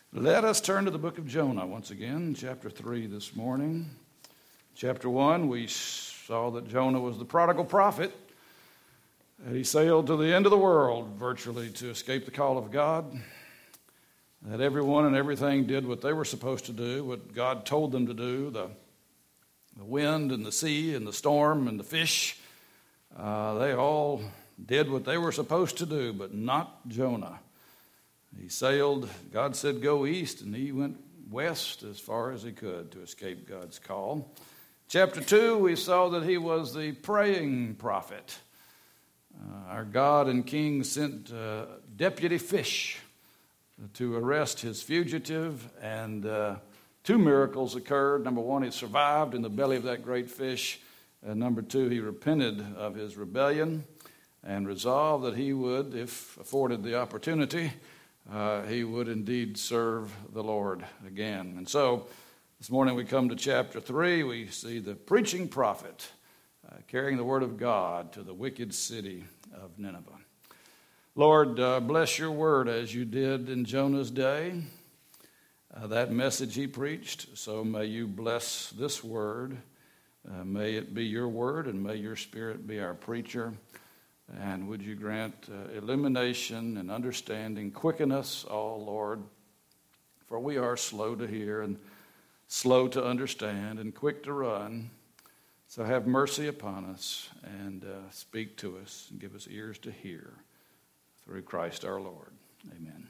Let us turn to the book of Jonah once again, chapter 3 this morning. Chapter 1, we saw that Jonah was the prodigal prophet. He sailed to the end of the world virtually to escape the call of God. That everyone and everything did what they were supposed to do, what God told them to do. The wind and the sea and the storm and the fish, they all did what they were supposed to do, but not Jonah. He sailed, God said go east, and he went west as far as he could to escape God's call. Chapter 2, we saw that he was the praying prophet. Our God and King sent deputy fish to arrest his fugitive, and two miracles occurred. Number one, he survived in the belly of that great fish. And number two, he repented of his rebellion and resolved that he would, if afforded the opportunity, he would indeed serve the Lord again. And so this morning we come to chapter 3. We see the preaching prophet carrying the word of God to the wicked city of Nineveh. Lord, bless your word as you did in Jonah's day. That message he preached, so may you bless this word. May it be your word, and may your Spirit be our preacher. And would you grant illumination and understanding? Quicken us all, Lord, for we are slow to hear and slow to understand and quick to run. So have mercy upon us and speak to us and give us ears to hear through Christ our Lord. Amen.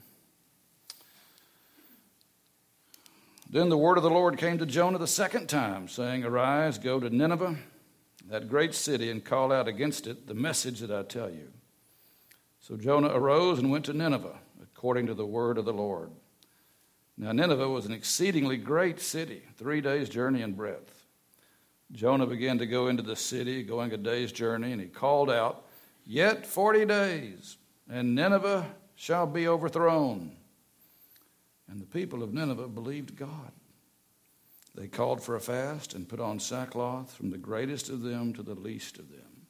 Then the word of the Lord came to Jonah the second time, saying, Arise, go to Nineveh, that great city, and call out against it the message that I tell you. So Jonah arose and went to Nineveh, according to the word of the Lord. Now Nineveh was an exceedingly great city, 3 days' journey in breadth. Jonah began to go into the city, going a day's journey, and he called out, Yet 40 days, and Nineveh shall be overthrown. And the people of Nineveh believed God. They called for a fast and put on sackcloth, from the greatest of them to the least of them.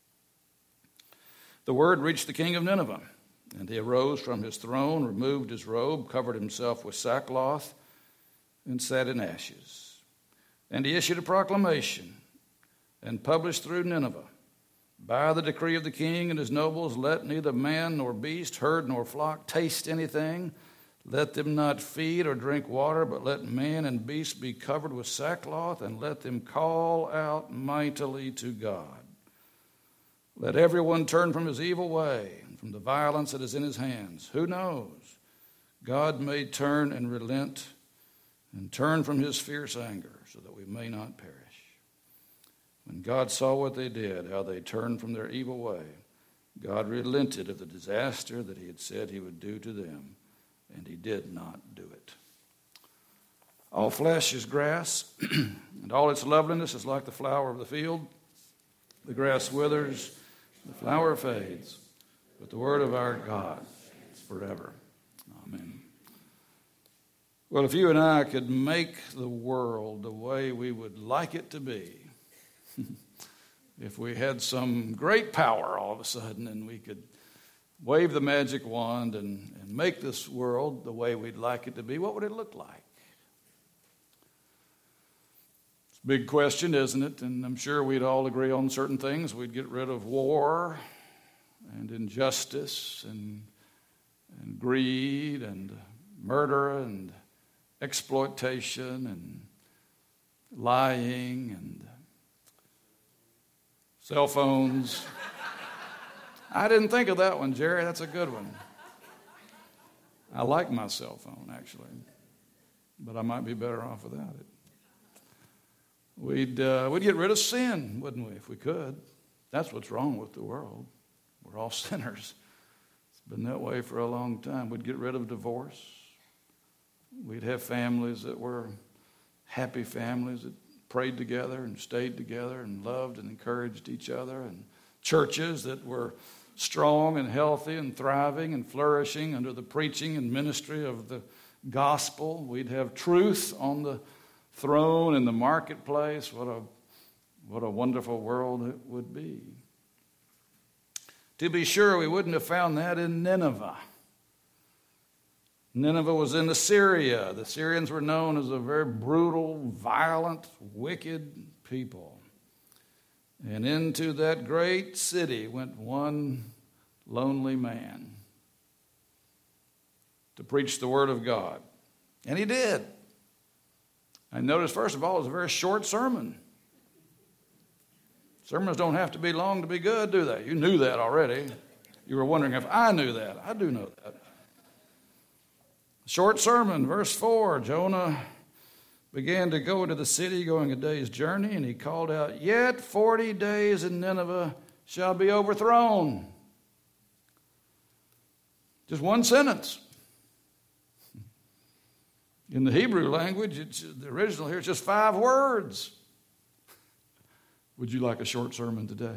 The word reached the king of Nineveh, and he arose from his throne, removed his robe, covered himself with sackcloth, and sat in ashes. And he issued a proclamation and published through Nineveh, By the decree of the king and his nobles, let neither man nor beast, herd nor flock taste anything. Let them not feed or drink water, but let man and beast be covered with sackcloth, and let them call out mightily to God. Let everyone turn from his evil way and from the violence that is in his hands. Who knows? God may turn and relent and turn from his fierce anger, so that we may not perish. When God saw what they did, how they turned from their evil way, God relented of the disaster that he had said he would do to them. And he did not do it. All flesh is grass, and all its loveliness is like the flower of the field. The grass withers, the flower fades, but the word of our God is forever. Amen. Well, if you and I could make the world the way we would like it to be, if we had some great power all of a sudden and we could wave the magic wand and make this world the way we'd like it to be, what would it look like? It's a big question, isn't it? And I'm sure we'd all agree on certain things. We'd get rid of war and injustice and greed and murder and exploitation and lying and cell phones. I didn't think of that one, Jerry. That's a good one. I like my cell phone, actually, but I might be better off without it. We'd get rid of sin, wouldn't we, if we could? That's what's wrong with the world. We're all sinners. It's been that way for a long time. We'd get rid of divorce. We'd have families that were happy families that prayed together and stayed together and loved and encouraged each other, and churches that were strong and healthy and thriving and flourishing under the preaching and ministry of the gospel. We'd have truth on the throne in the marketplace. What a wonderful world it would be. To be sure, we wouldn't have found that in Nineveh. Nineveh was in Assyria. The Syrians were known as a very brutal, violent, wicked people. And into that great city went one lonely man to preach the word of God. And he did. I noticed, first of all, it was a very short sermon. Sermons don't have to be long to be good, do they? You knew that already. You were wondering if I knew that. I do know that. Short sermon, verse 4, Jonah began to go into the city, going a day's journey, and he called out, "Yet 40 days and Nineveh shall be overthrown." Just one sentence. In the Hebrew language, the original here, it's just 5 words. Would you like a short sermon today?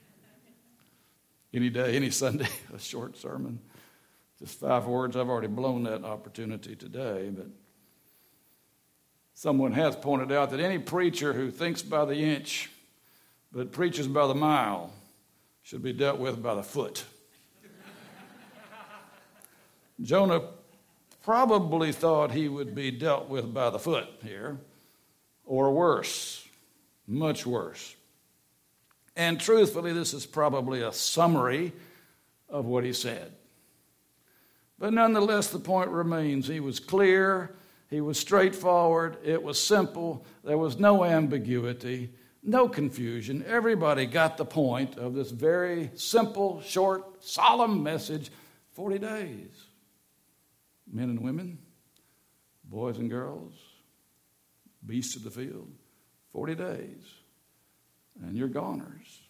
Any day, any Sunday, a short sermon. Just 5 words. I've already blown that opportunity today, but someone has pointed out that any preacher who thinks by the inch but preaches by the mile should be dealt with by the foot. Jonah probably thought he would be dealt with by the foot here, or worse, much worse. And truthfully, this is probably a summary of what he said. But nonetheless, the point remains. He was clear, he was straightforward, it was simple, there was no ambiguity, no confusion. Everybody got the point of this very simple, short, solemn message. 40 days. Men and women, boys and girls, beasts of the field, 40 days, and you're goners.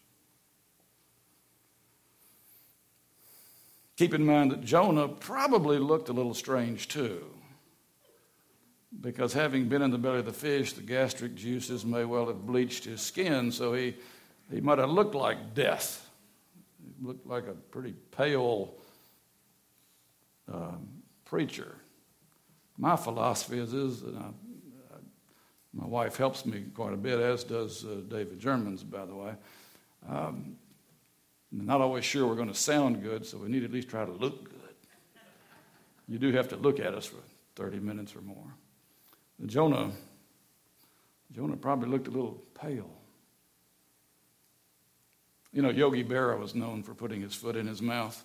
Keep in mind that Jonah probably looked a little strange too, because having been in the belly of the fish, the gastric juices may well have bleached his skin, so he might have looked like death. He looked like a pretty pale preacher. My philosophy is that my wife helps me quite a bit, as does David Germans, by the way. I'm not always sure we're going to sound good, so we need to at least try to look good. You do have to look at us for 30 minutes or more. Jonah probably looked a little pale. You know, Yogi Berra was known for putting his foot in his mouth.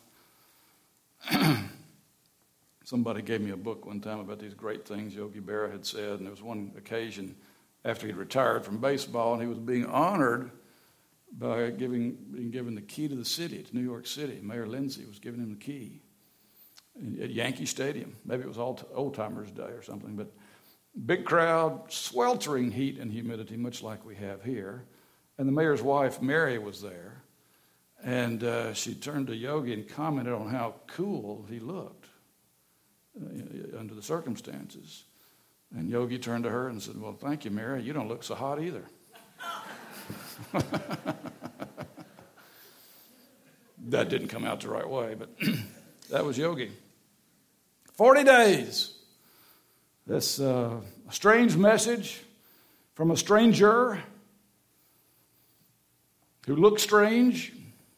Somebody gave me a book one time about these great things Yogi Berra had said, and there was one occasion after he'd retired from baseball, and he was being honored by being given the key to the city, to New York City. Mayor Lindsay was giving him the key at Yankee Stadium. Maybe it was Old Timers Day or something, but big crowd, sweltering heat and humidity, much like we have here. And the mayor's wife, Mary, was there, and she turned to Yogi and commented on how cool he looked under the circumstances. And Yogi turned to her and said, "Well, thank you, Mary. You don't look so hot either." That didn't come out the right way, but that was Yogi. 40 days. This strange message from a stranger who looked strange.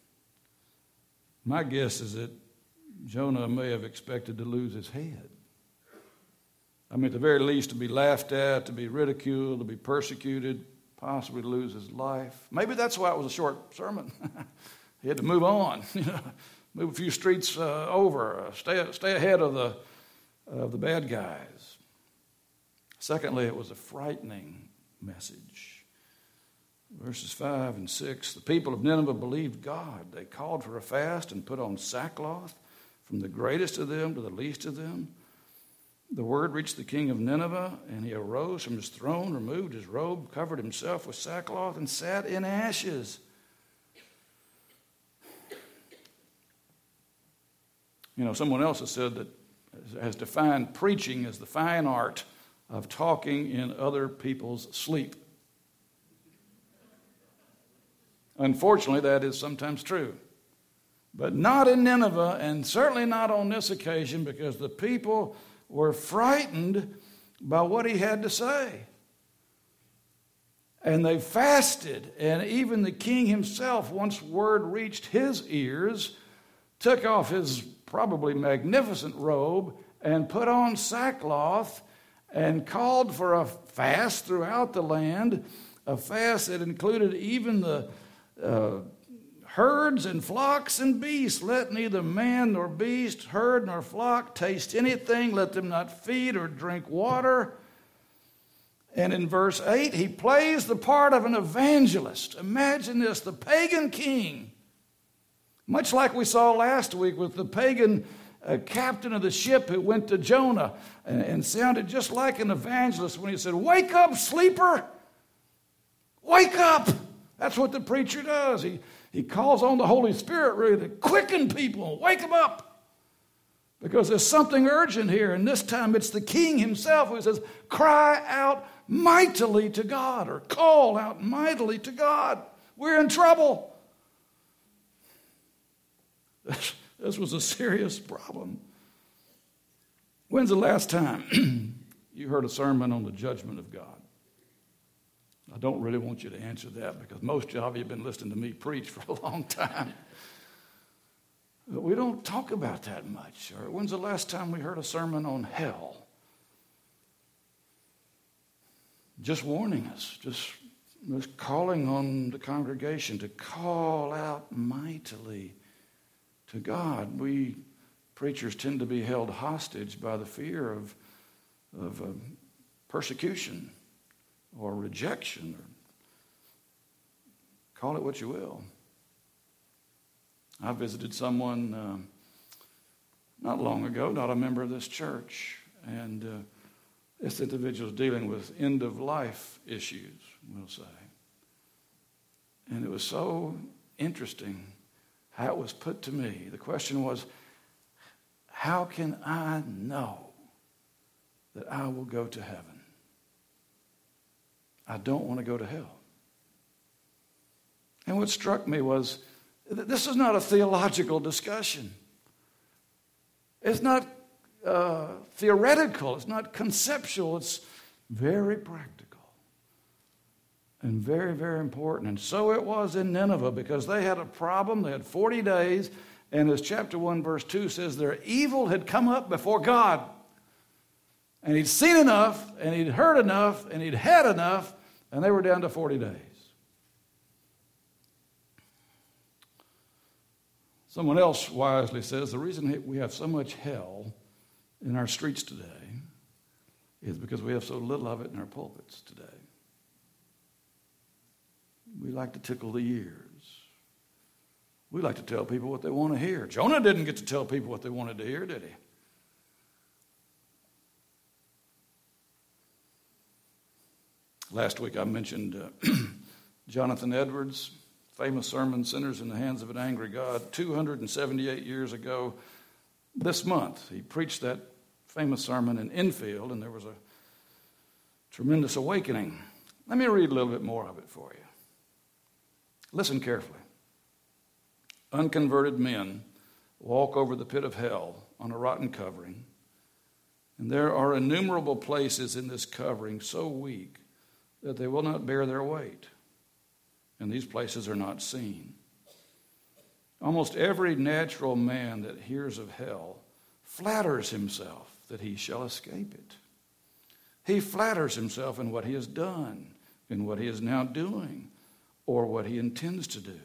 My guess is that Jonah may have expected to lose his head. I mean, at the very least, to be laughed at, to be ridiculed, to be persecuted, possibly to lose his life. Maybe that's why it was a short sermon. He had to move on, move a few streets over, stay ahead of the bad guys. Secondly, it was a frightening message. Verses 5 and 6, the people of Nineveh believed God. They called for a fast and put on sackcloth, from the greatest of them to the least of them. The word reached the king of Nineveh, and he arose from his throne, removed his robe, covered himself with sackcloth, and sat in ashes. You know, someone else has said that, has defined preaching as the fine art of talking in other people's sleep. Unfortunately, that is sometimes true. But not in Nineveh, and certainly not on this occasion, because the people were frightened by what he had to say. And they fasted, and even the king himself, once word reached his ears, took off his probably magnificent robe and put on sackcloth and called for a fast throughout the land, a fast that included even the herds and flocks and beasts. Let neither man nor beast, herd nor flock taste anything. Let them not feed or drink water. And in verse 8, he plays the part of an evangelist. Imagine this, the pagan king, much like we saw last week with the pagan captain of the ship who went to Jonah and sounded just like an evangelist when he said, "Wake up, sleeper! Wake up!" That's what the preacher does. He calls on the Holy Spirit really to quicken people, wake them up. Because there's something urgent here, and this time it's the king himself who says, cry out mightily to God, or call out mightily to God. We're in trouble. This was a serious problem. When's the last time you heard a sermon on the judgment of God? I don't really want you to answer that because most of you have been listening to me preach for a long time. But we don't talk about that much. Or when's the last time we heard a sermon on hell? Just warning us, just calling on the congregation to call out mightily to God. We preachers tend to be held hostage by the fear of persecution or rejection, or call it what you will. I visited someone not long ago, not a member of this church, and this individual was dealing with end-of-life issues, we'll say. And it was so interesting how it was put to me. The question was, how can I know that I will go to heaven? I don't want to go to hell. And what struck me was, this is not a theological discussion. It's not theoretical. It's not conceptual. It's very practical and very, very important. And so it was in Nineveh, because they had a problem. They had 40 days. And as chapter 1, verse 2 says, their evil had come up before God. And he'd seen enough, and he'd heard enough, and he'd had enough, and they were down to 40 days. Someone else wisely says the reason we have so much hell in our streets today is because we have so little of it in our pulpits today. We like to tickle the ears. We like to tell people what they want to hear. Jonah didn't get to tell people what they wanted to hear, did he? Last week I mentioned Jonathan Edwards' famous sermon, Sinners in the Hands of an Angry God, 278 years ago this month. He preached that famous sermon in Enfield, and there was a tremendous awakening. Let me read a little bit more of it for you. Listen carefully. Unconverted men walk over the pit of hell on a rotten covering, and there are innumerable places in this covering so weak that they will not bear their weight, and these places are not seen. Almost every natural man that hears of hell flatters himself that he shall escape it. He flatters himself in what he has done, in what he is now doing, or what he intends to do.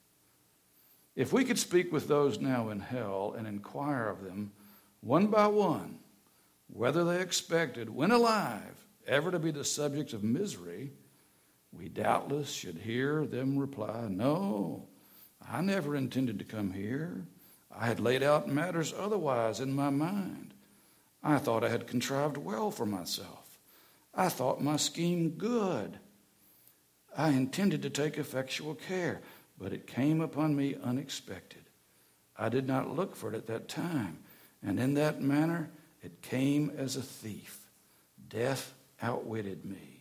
If we could speak with those now in hell and inquire of them, one by one, whether they expected, when alive, ever to be the subjects of misery, we doubtless should hear them reply, "No, I never intended to come here. I had laid out matters otherwise in my mind. I thought I had contrived well for myself. I thought my scheme good. I intended to take effectual care, but it came upon me unexpected. I did not look for it at that time, and in that manner it came as a thief. Death outwitted me.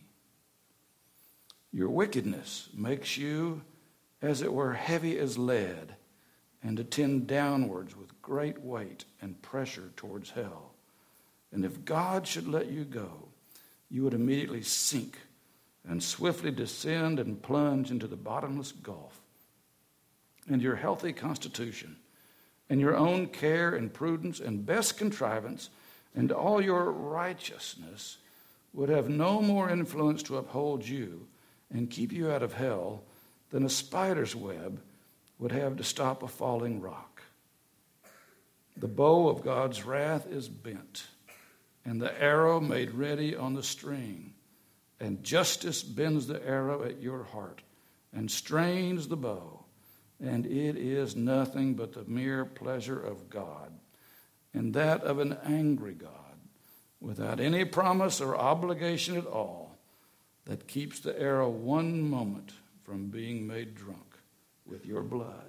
Your wickedness makes you, as it were, heavy as lead, and to tend downwards with great weight and pressure towards hell. And if God should let you go, you would immediately sink and swiftly descend and plunge into the bottomless gulf. And your healthy constitution and your own care and prudence and best contrivance and all your righteousness would have no more influence to uphold you and keep you out of hell than a spider's web would have to stop a falling rock. The bow of God's wrath is bent, and the arrow made ready on the string. And justice bends the arrow at your heart and strains the bow, and it is nothing but the mere pleasure of God, and that of an angry God, without any promise or obligation at all, that keeps the arrow one moment from being made drunk with your blood.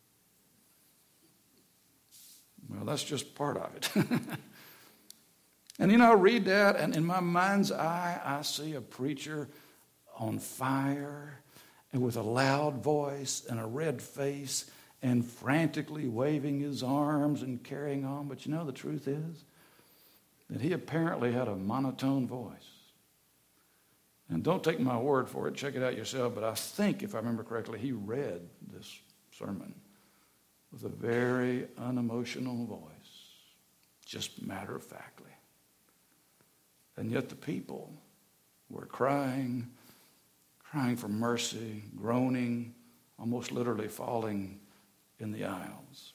Well, that's just part of it. And I read that, and in my mind's eye, I see a preacher on fire and with a loud voice and a red face and frantically waving his arms and carrying on. But the truth is that he apparently had a monotone voice. And don't take my word for it, check it out yourself, but I think, if I remember correctly, he read this sermon with a very unemotional voice, just matter-of-factly. And yet the people were crying for mercy, groaning, almost literally falling in the aisles.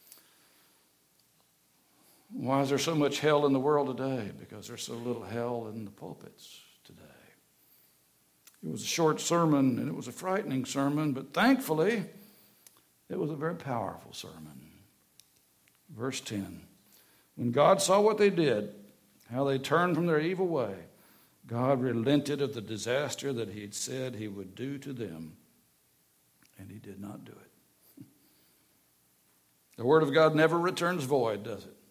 Why is there so much hell in the world today? Because there's so little hell in the pulpits today. It was a short sermon, and it was a frightening sermon, but thankfully, it was a very powerful sermon. Verse 10, when God saw what they did, how they turned from their evil way, God relented of the disaster that he had said he would do to them, and he did not do it. The word of God never returns void, does it?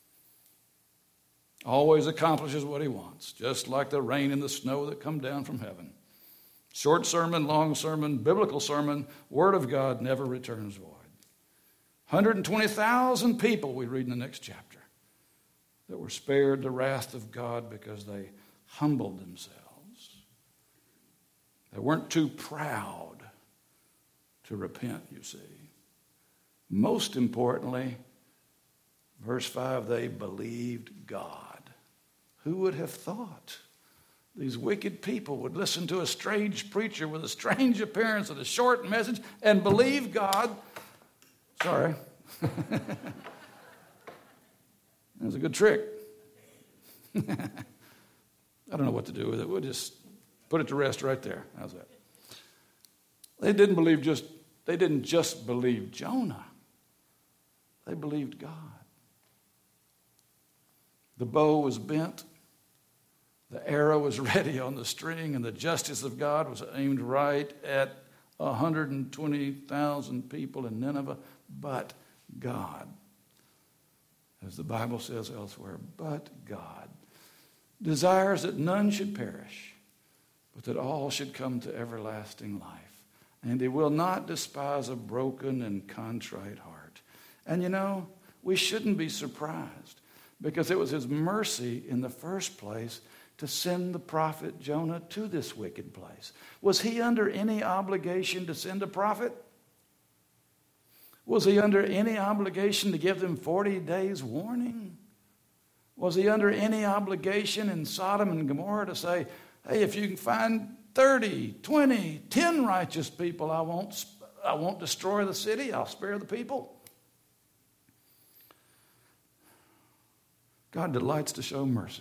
Always accomplishes what he wants, just like the rain and the snow that come down from heaven. Short sermon, long sermon, biblical sermon, word of God never returns void. 120,000 people, we read in the next chapter, that were spared the wrath of God because they humbled themselves. They weren't too proud to repent, you see. Most importantly, verse 5, they believed God. Who would have thought these wicked people would listen to a strange preacher with a strange appearance and a short message and believe God? Sorry. That was a good trick. I don't know what to do with it. We'll just put it to rest right there. How's that? They didn't just believe Jonah. They believed God. The bow was bent. The arrow was ready on the string, and the justice of God was aimed right at 120,000 people in Nineveh. But God, as the Bible says elsewhere, but God desires that none should perish, but that all should come to everlasting life. And he will not despise a broken and contrite heart. And we shouldn't be surprised, because it was his mercy in the first place to send the prophet Jonah to this wicked place. Was he under any obligation to send a prophet? Was he under any obligation to give them 40 days warning? Was he under any obligation in Sodom and Gomorrah to say, hey, if you can find 30, 20, 10 righteous people, I won't destroy the city, I'll spare the people? God delights to show mercy.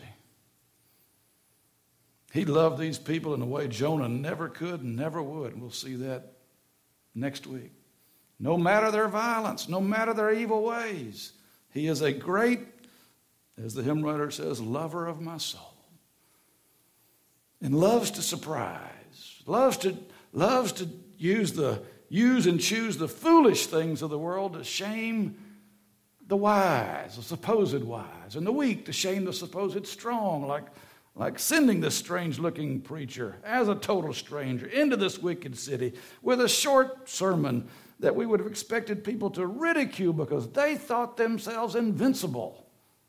He loved these people in a way Jonah never could and never would. And we'll see that next week. No matter their violence, no matter their evil ways, he is a great, as the hymn writer says, lover of my soul. And loves to surprise, loves to use and choose the foolish things of the world to shame the wise, the supposed wise, and the weak to shame the supposed strong, like sending this strange-looking preacher as a total stranger into this wicked city with a short sermon that we would have expected people to ridicule because they thought themselves invincible.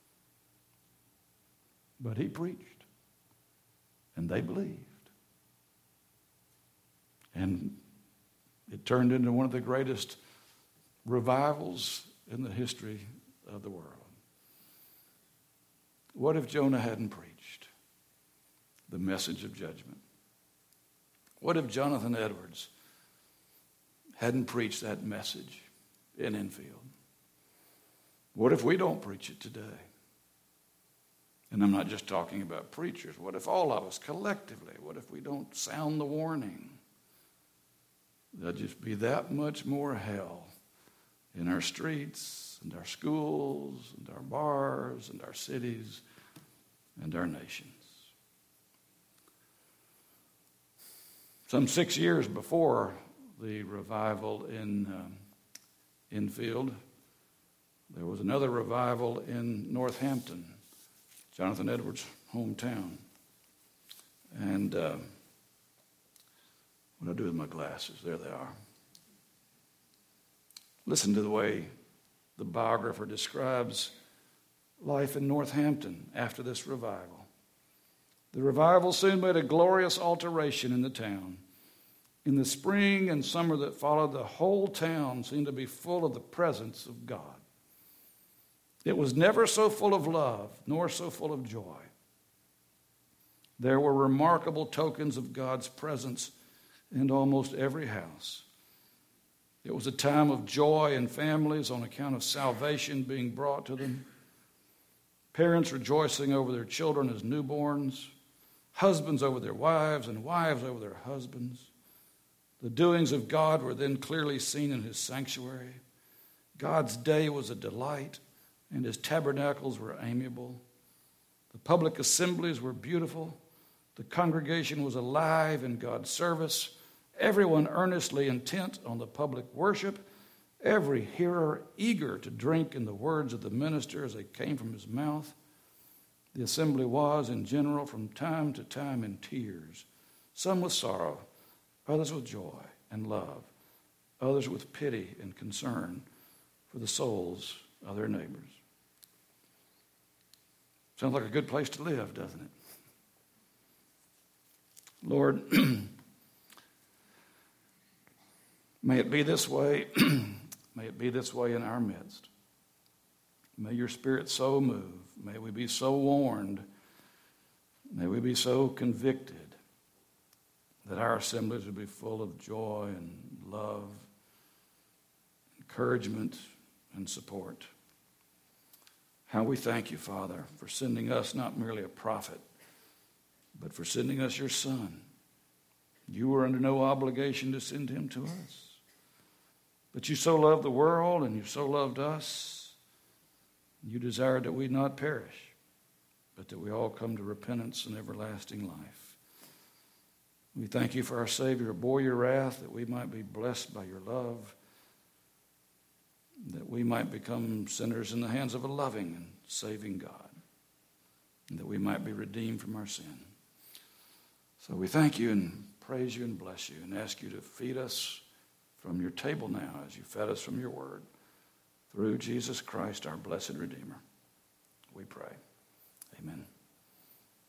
But he preached, and they believed. And it turned into one of the greatest revivals in the history of the world. What if Jonah hadn't preached the message of judgment? What if Jonathan Edwards hadn't preached that message in Enfield? What if we don't preach it today? And I'm not just talking about preachers. What if all of us collectively, what if we don't sound the warning? There'll just be that much more hell in our streets and our schools and our bars and our cities and our nations. Some 6 years before the revival in Enfield, there was another revival in Northampton, Jonathan Edwards' hometown. And what do I do with my glasses? There they are. Listen to the way the biographer describes life in Northampton after this revival. The revival soon made a glorious alteration in the town. In the spring and summer that followed, the whole town seemed to be full of the presence of God. It was never so full of love, nor so full of joy. There were remarkable tokens of God's presence in almost every house. It was a time of joy in families on account of salvation being brought to them. Parents rejoicing over their children as newborns, husbands over their wives, and wives over their husbands. The doings of God were then clearly seen in his sanctuary. God's day was a delight, and his tabernacles were amiable. The public assemblies were beautiful. The congregation was alive in God's service, everyone earnestly intent on the public worship, every hearer eager to drink in the words of the minister as they came from his mouth. The assembly was, in general, from time to time in tears, some with sorrow, others with joy and love, others with pity and concern for the souls of their neighbors. Sounds like a good place to live, doesn't it? Lord, may it be this way. May it be this way in our midst. May your Spirit so move. May we be so warned. May we be so convicted that our assemblies would be full of joy and love, encouragement, and support. How we thank you, Father, for sending us not merely a prophet, but for sending us your Son. You were under no obligation to send him to us. But you so loved the world, and you so loved us, you desired that we not perish, but that we all come to repentance and everlasting life. We thank you for our Savior who bore your wrath, that we might be blessed by your love, that we might become sinners in the hands of a loving and saving God, and that we might be redeemed from our sin. So we thank you and praise you and bless you and ask you to feed us from your table now as you fed us from your word. Through Jesus Christ, our blessed Redeemer, we pray. Amen.